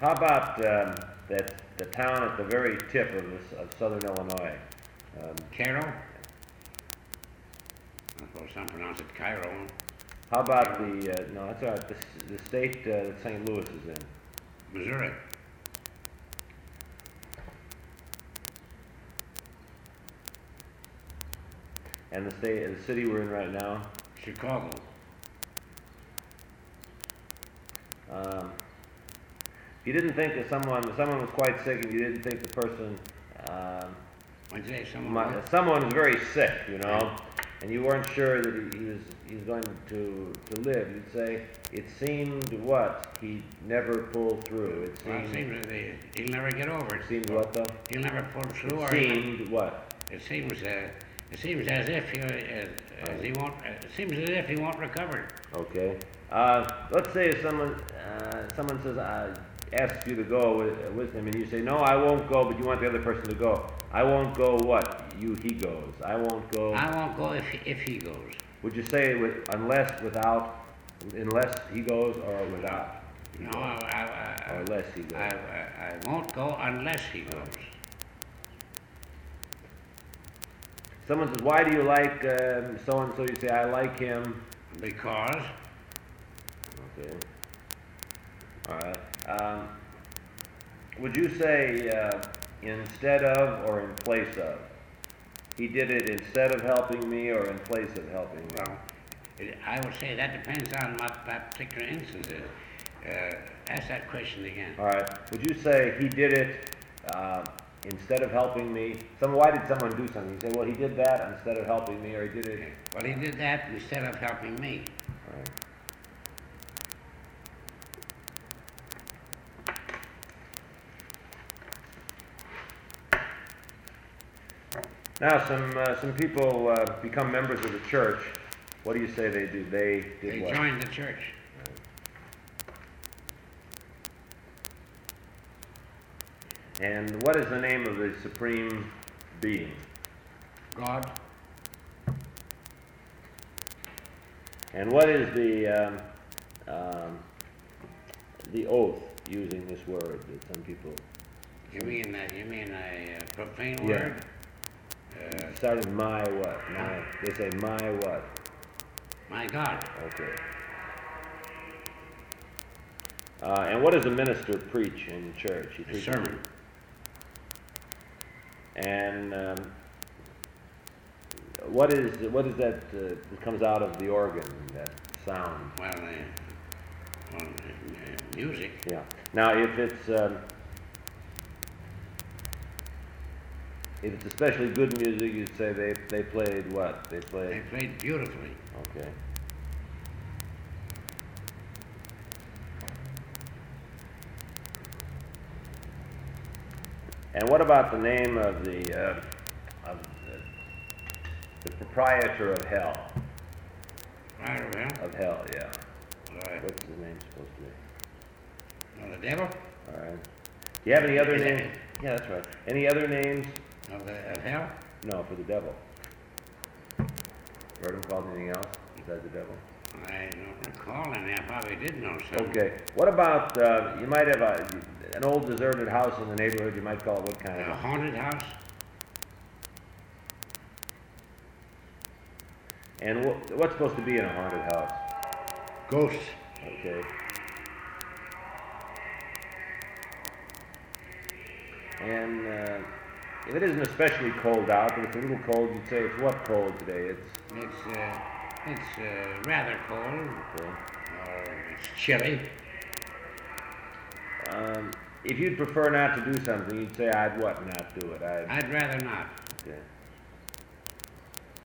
How about that the town at the very tip of southern Illinois? Cairo? I suppose some pronounce it Cairo. How about no, that's all right, the state that St. Louis is in? Missouri. And the city we're in right now? Chicago. If you didn't think that someone was quite sick, and you didn't think the person, someone was very sick, you know, and you weren't sure that he was going to live, you'd say, it seemed what? He never pulled through. It seemed he'll never get over it. Seemed what though? He'll never pull through. It seemed what? It seems as if he won't recover. Okay. Let's say if someone says asks you to go with him, and you say, no, I won't go, but you want the other person to go. I won't go. What? He goes. I won't go. I won't go if he goes. Would you say unless he goes, or without? No, or less he goes. I won't go unless he goes. Someone says, why do you like so and so? You say, I like him because. Okay. All right. Would you say instead of or in place of? He did it instead of helping me or in place of helping me? Well, I would say that depends on what that particular instance is. Ask that question again. All right. Would you say he did it instead of helping me? Why did someone do something? You say, well, he did that instead of helping me, or he did it... Well, he did that instead of helping me. All right. Now, some people become members of the church. What do you say they do? They join the church. And what is the name of the supreme being? God. And what is the oath using this word that some people? You mean a profane word? Starting my what? They say my what? My God. Okay. And what does a minister preach in church? A sermon. And what is that that comes out of the organ? That sound. Well, music. Yeah. Now, if it's especially good music, you'd say they played what? They played beautifully. Okay. And what about the name of the proprietor of hell? Proprietor of hell? Of hell, yeah. Right. What's his name supposed to be? Well, the devil? All right. Do you have any other names? Yeah, that's right. Any other names? Of hell? No, for the devil. Heard him called anything else besides the devil? I don't recall any. I probably did know some. Okay. What about, you might have an old deserted house in the neighborhood, you might call it what kind of? A haunted house? And what's supposed to be in a haunted house? Ghosts. Okay. And if it isn't especially cold out, but it's a little cold, you'd say it's what cold today? It's rather cold. Okay. Or it's chilly. If you'd prefer not to do something, you'd say, I'd what not do it? I'd rather not. Okay.